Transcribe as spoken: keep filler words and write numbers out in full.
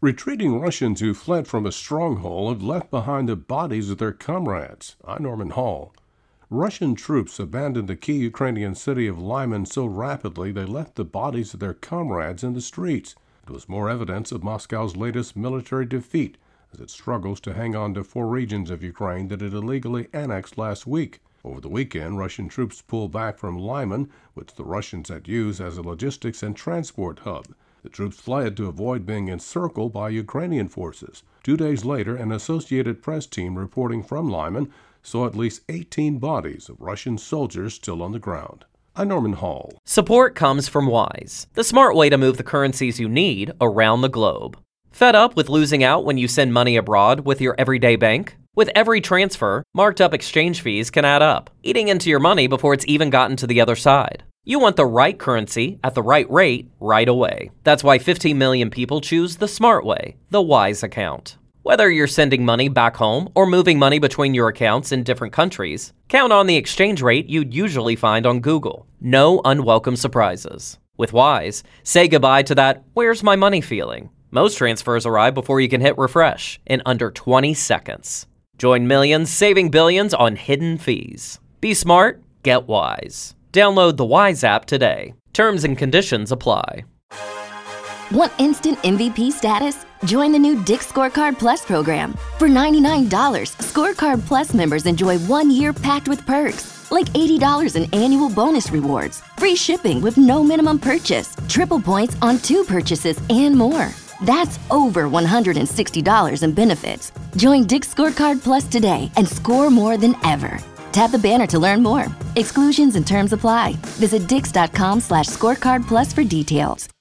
Retreating Russians who fled from a stronghold have left behind the bodies of their comrades. I'm Norman Hall. Russian troops abandoned the key Ukrainian city of Lyman so rapidly they left the bodies of their comrades in the streets. It was more evidence of Moscow's latest military defeat as it struggles to hang on to four regions of Ukraine that it illegally annexed last week. Over the weekend, Russian troops pulled back from Lyman, which the Russians had used as a logistics and transport hub. The troops fled to avoid being encircled by Ukrainian forces. Two days later, an Associated Press team reporting from Lyman saw at least eighteen bodies of Russian soldiers still on the ground. I'm Norman Hall. Support comes from Wise, the smart way to move the currencies you need around the globe. Fed up with losing out when you send money abroad with your everyday bank? With every transfer, marked up exchange fees can add up, eating into your money before it's even gotten to the other side. You want the right currency at the right rate right away. That's why fifteen million people choose the smart way, the Wise account. Whether you're sending money back home or moving money between your accounts in different countries, count on the exchange rate you'd usually find on Google. No unwelcome surprises. With Wise, say goodbye to that "where's my money" feeling. Most transfers arrive before you can hit refresh in under twenty seconds. Join millions saving billions on hidden fees. Be smart, get Wise. Download the Wise app today. Terms and conditions apply. Want instant M V P status? Join the new Dick's Scorecard Plus program. For ninety-nine dollars, Scorecard Plus members enjoy one year packed with perks, like eighty dollars in annual bonus rewards, free shipping with no minimum purchase, triple points on two purchases, and more. That's over one hundred sixty dollars in benefits. Join Dick's Scorecard Plus today and score more than ever. Tap the banner to learn more. Exclusions and terms apply. Visit dix.com slash scorecard plus for details.